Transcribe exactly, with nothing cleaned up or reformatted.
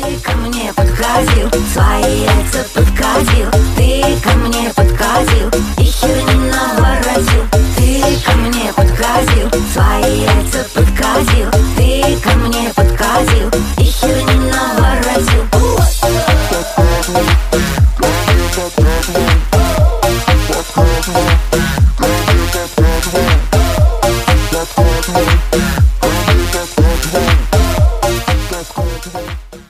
Ты ко мне подкатил, свои яйца подкатил. Ты ко мне подкатил и херни наворотил. Ты ко мне подкатил, свои яйца подкатил.